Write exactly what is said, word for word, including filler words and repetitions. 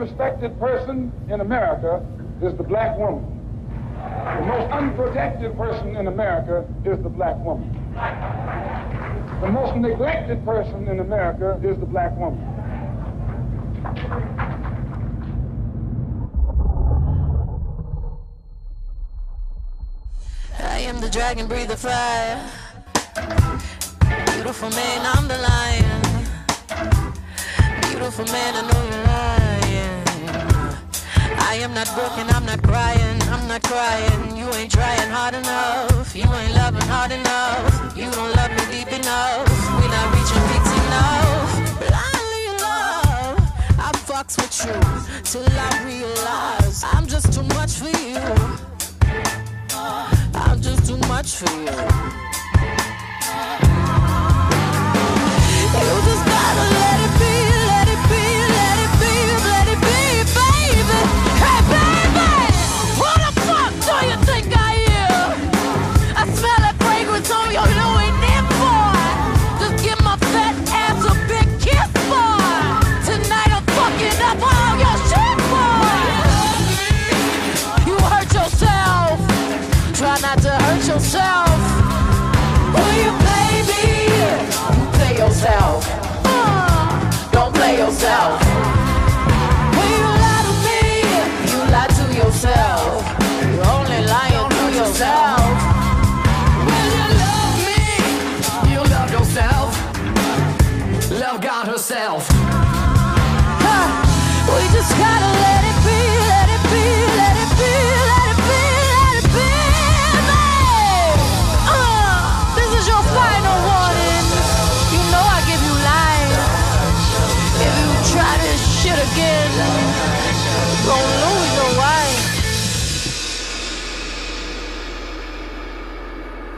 respected person in America is the black woman. The most unprotected person in America is the black woman. The most neglected person in America is the black woman. I am the dragon, breathe the fire. Beautiful man, I'm the lion. Beautiful man, I know you're lying. I am not broken, I'm not crying, I'm not crying. You ain't trying hard enough, you ain't loving hard enough. You don't love me deep enough, we not reaching peaks enough. Blindly in love, I fucks with you till I realize I'm just too much for you. I'm just too much for you. You just gotta let it be, let it be, let it be, let it be, baby. Hey, baby, who the fuck do you think I am? I smell that fragrance on your Louis Vuitton, boy. Just give my fat ass a big kiss, boy. Tonight I'm fucking up all your shit, boy. You hurt yourself. Try not to hurt yourself. Will you play me? You play yourself. Uh, don't play yourself. Will you lie to me? You lie to yourself. You're only lying to yourself. Will you love me? You love yourself. Love God herself. Huh. We just gotta let it be, let it be, let it be, let it be, let it be. Final warning, you know I give you life. If you try this shit again, you gon' lose your wife.